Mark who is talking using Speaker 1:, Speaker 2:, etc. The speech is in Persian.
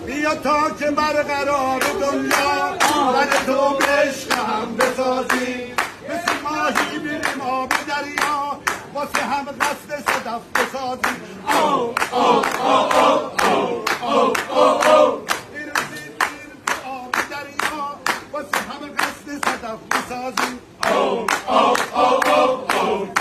Speaker 1: بیا تا که برقرار دنیا من تو به عشق هم بسازیم، مثل ماهی بریم آب دریا واسه هم قصد صدف بسازیم. او او او او او او او بریم تو آب دریا واسه هم قصد صدف بسازیم. او او او او او